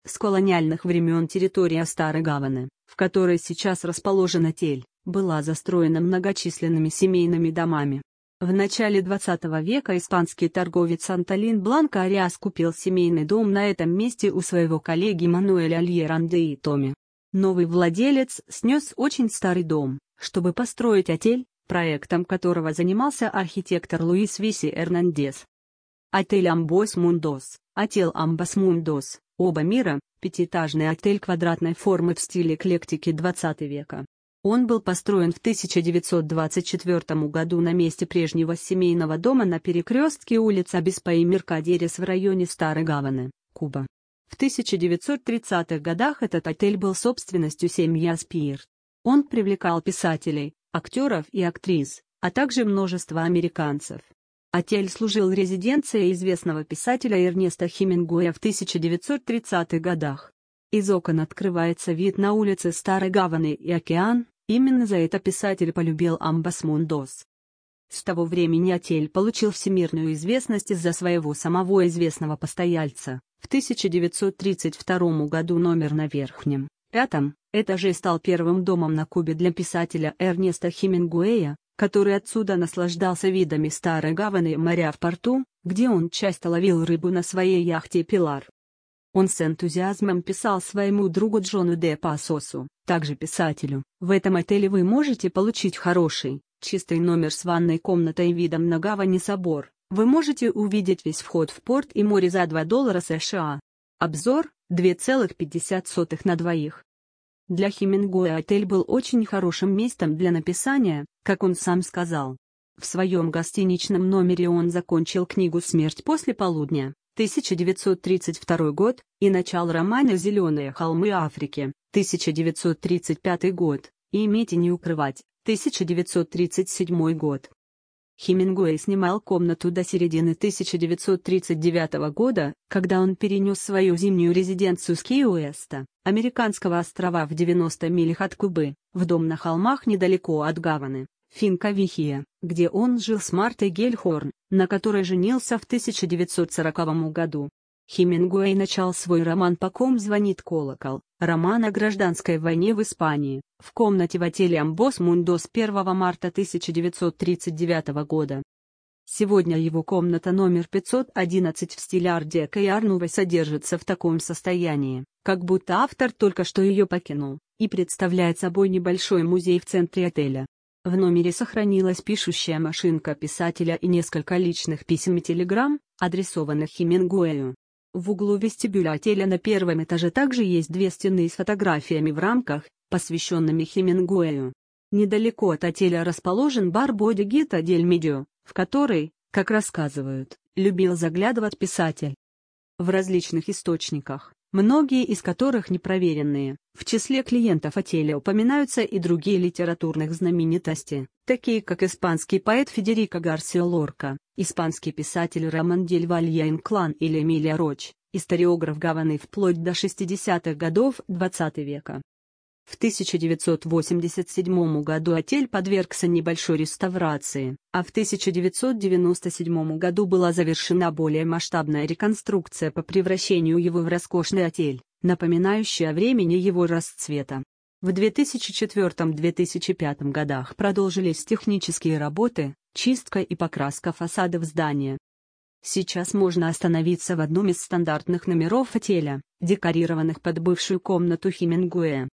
С колониальных времен территория Старой Гаваны, в которой сейчас расположен отель, была застроена многочисленными семейными домами. В начале 20 века испанский торговец Антолин Бланко Ариас купил семейный дом на этом месте у своего коллеги Мануэля Альеранде и Томи. Новый владелец снес очень старый дом, чтобы построить отель, проектом которого занимался архитектор Луис Виси Эрнандес. Отель Амбос Мундос, отель Амбос Мундос, оба мира, пятиэтажный отель квадратной формы в стиле эклектики 20 века. Он был построен в 1924 году на месте прежнего семейного дома на перекрестке улиц Обеспо и Меркадерес в районе Старой Гаваны, Куба. В 1930-х годах этот отель был собственностью семьи Аспир. Он привлекал писателей, актеров и актрис, а также множество американцев. Отель служил резиденцией известного писателя Эрнеста Хемингуэя в 1930-х годах. Из окон открывается вид на улицы Старой Гаваны и океан, именно за это писатель полюбил Амбос Мундос. С того времени отель получил всемирную известность из-за своего самого известного постояльца. В 1932 году номер на верхнем, пятом, этаже стал первым домом на Кубе для писателя Эрнеста Хемингуэя, который отсюда наслаждался видами Старой Гаваны и моря в порту, где он часто ловил рыбу на своей яхте «Пилар». Он с энтузиазмом писал своему другу Джону де Пасосу, также писателю: «В этом отеле вы можете получить хороший, чистый номер с ванной комнатой и видом на гавань и собор. Вы можете увидеть весь вход в порт и море за $2 США. Обзор – 2,50 на двоих». Для Хемингуэя отель был очень хорошим местом для написания, как он сам сказал. В своем гостиничном номере он закончил книгу «Смерть после полудня», 1932 год, и начал романа «Зеленые холмы Африки», 1935 год, и «Иметь и не укрывать», 1937 год. Хемингуэй снимал комнату до середины 1939 года, когда он перенес свою зимнюю резиденцию с Ки-Уэста, американского острова в 90 милях от Кубы, в дом на холмах недалеко от Гаваны, Финка-Вихия, где он жил с Мартой Гельхорн, на которой женился в 1940 году. Хемингуэй начал свой роман «По ком звонит колокол», роман о гражданской войне в Испании, в комнате в отеле Амбос Мундос 1 марта 1939 года. Сегодня его комната номер 511 в стиле ар-деко и ар-нуво содержится в таком состоянии, как будто автор только что ее покинул, и представляет собой небольшой музей в центре отеля. В номере сохранилась пишущая машинка писателя и несколько личных писем и телеграмм, адресованных Хемингуэю. В углу вестибюля отеля на первом этаже также есть две стены с фотографиями в рамках, посвященными Хемингуэю. Недалеко от отеля расположен бар Бодегита дель Медио, в который, как рассказывают, любил заглядывать писатель. В различных источниках, многие из которых непроверенные, в числе клиентов отеля упоминаются и другие литературных знаменитости, такие как испанский поэт Федерико Гарсио Лорка, испанский писатель Рамон дель Валье-Инклан или Эмилия Роч, историограф Гаваны вплоть до 60-х годов XX века. В 1987 году отель подвергся небольшой реставрации, а в 1997 году была завершена более масштабная реконструкция по превращению его в роскошный отель, напоминающий о времени его расцвета. В 2004-2005 годах продолжились технические работы, чистка и покраска фасадов здания. Сейчас можно остановиться в одном из стандартных номеров отеля, декорированных под бывшую комнату Хемингуэя.